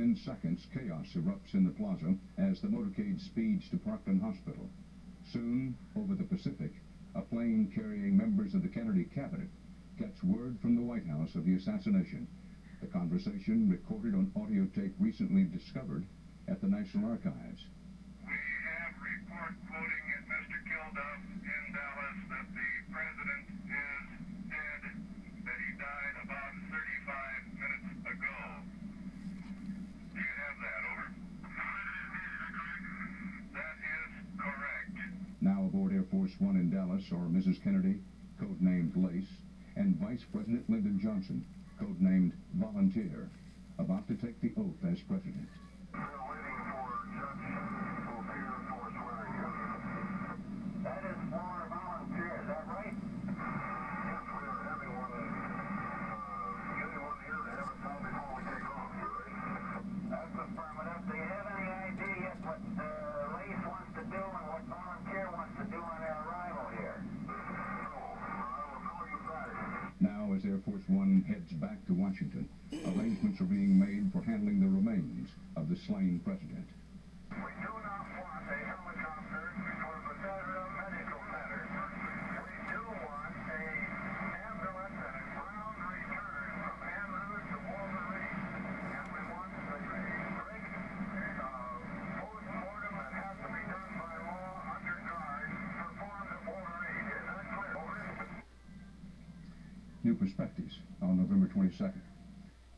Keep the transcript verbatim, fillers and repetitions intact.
Within seconds, chaos erupts in the plaza as the motorcade speeds to Parkland Hospital. Soon, over the Pacific, a plane carrying members of the Kennedy cabinet gets word from the White House of the assassination. The conversation, recorded on audio tape recently discovered at the National Archives. We have report quoting Mister Kilduff in Dallas that the president is dead, that he died about thirty-five minutes ago. Do you have that, over? That is correct. Now aboard Air Force One in Dallas are Missus Kennedy, codenamed Lace, and Vice President Lyndon Johnson, codenamed Volunteer, about to take the oath as president. We're waiting for Judge O'Peer for swearing in. That is for Volunteer, is that right? Yes, we are having one, uh, getting one here to have it done before we take off, right? That's affirmative. Do you have any idea yet what uh, Lace wants to do and what Volunteer wants to do on their arrival here? No, I will call you back. Now, as Air Force One heads back to Washington, arrangements are being made for handling the remains of the slain president. We do not want a helicopter for the Federal Medical Center. We do want a ambulance and a ground return from Andrews to Wolverine. And we want the strict uh, post-mortem that has to be done by law under guard performed at Wolverine. Is that clear? Over. New Perspectives on November twenty-second.